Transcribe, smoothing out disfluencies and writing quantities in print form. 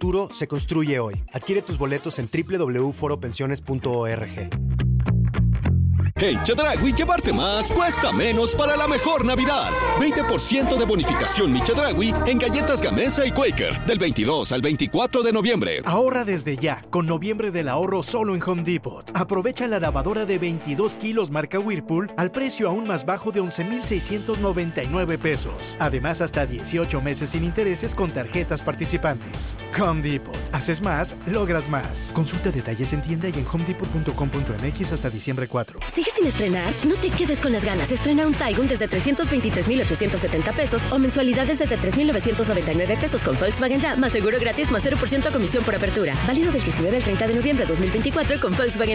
futuro se construye hoy. Adquiere tus boletos en www.foropensiones.org. En Chedraui, llevarte más cuesta menos para la mejor Navidad. 20% de bonificación Mi Chedraui en galletas Gamesa y Quaker del 22 al 24 de noviembre. Ahorra desde ya con noviembre del ahorro solo en Home Depot. Aprovecha la lavadora de 22 kilos marca Whirlpool al precio aún más bajo de 11,699 pesos. Además, hasta 18 meses sin intereses con tarjetas participantes. Home Depot. Haces más, logras más. Consulta detalles en tienda y en homedepot.com.mx hasta diciembre 4. ¿Sigues sin estrenar? No te quedes con las ganas. Estrena un Taigun desde 323,870 pesos o mensualidades desde 3,999 pesos con Volkswagen Ya, más seguro gratis, más 0% comisión por apertura. Válido del 19 al 30 de noviembre de 2024 con Volkswagen